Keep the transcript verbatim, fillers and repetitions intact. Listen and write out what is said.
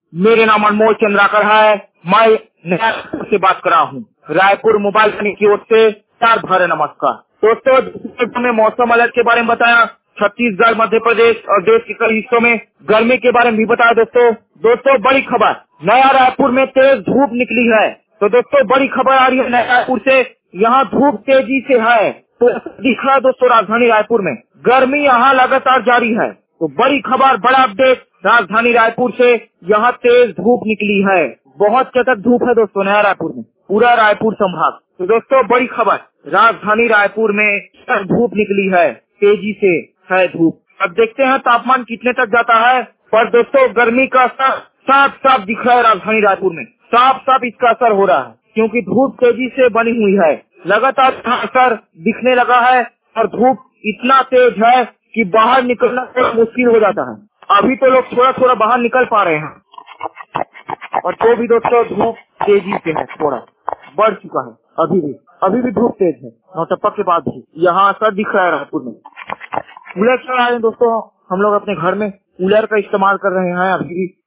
मेरे नाम अनमोल चंद्राकर है। मैं रायपुर से बात कर रहा हूँ। रायपुर मोबाइल वाणी की ओर से प्यार भरे नमस्कार। दोस्तों में मौसम अलर्ट के बारे में बताया, छत्तीसगढ़, मध्य प्रदेश और देश के कई हिस्सों में गर्मी के बारे में भी बताया। दोस्तों दोस्तों बड़ी खबर, नया रायपुर में तेज धूप निकली है। तो दोस्तों बड़ी खबर आ रही है नया रायपुर से, यहाँ धूप तेजी से है। तो दिख रहा है दोस्तों राजधानी रायपुर में गर्मी यहाँ लगातार जारी है। तो बड़ी खबर, बड़ा अपडेट राजधानी रायपुर से, यहाँ तेज धूप निकली है। बहुत चटक धूप है दोस्तों नया रायपुर में, पूरा रायपुर संभाग। तो दोस्तों बड़ी खबर, राजधानी रायपुर में धूप निकली है, तेजी से है धूप। अब देखते हैं तापमान कितने तक जाता है। पर दोस्तों गर्मी का असर साफ साफ दिख रहा है राजधानी रायपुर में, साफ साफ इसका असर हो रहा है, क्योंकि धूप तेजी से बनी हुई है। लगातार असर दिखने लगा है और धूप इतना तेज है कि बाहर निकलना थोड़ा मुश्किल हो जाता है। अभी तो लोग थोड़ा थोड़ा बाहर निकल पा रहे हैं, और तो भी दोस्तों धूप तेजी से है, थोड़ा बढ़ चुका है। अभी भी अभी भी धूप तेज है, नौटप्पा के बाद भी यहाँ असर दिख रहा है रायपुर में। कूलर चला रहे हैं दोस्तों, हम लोग अपने घर में कूलर का इस्तेमाल कर रहे हैं अभी भी।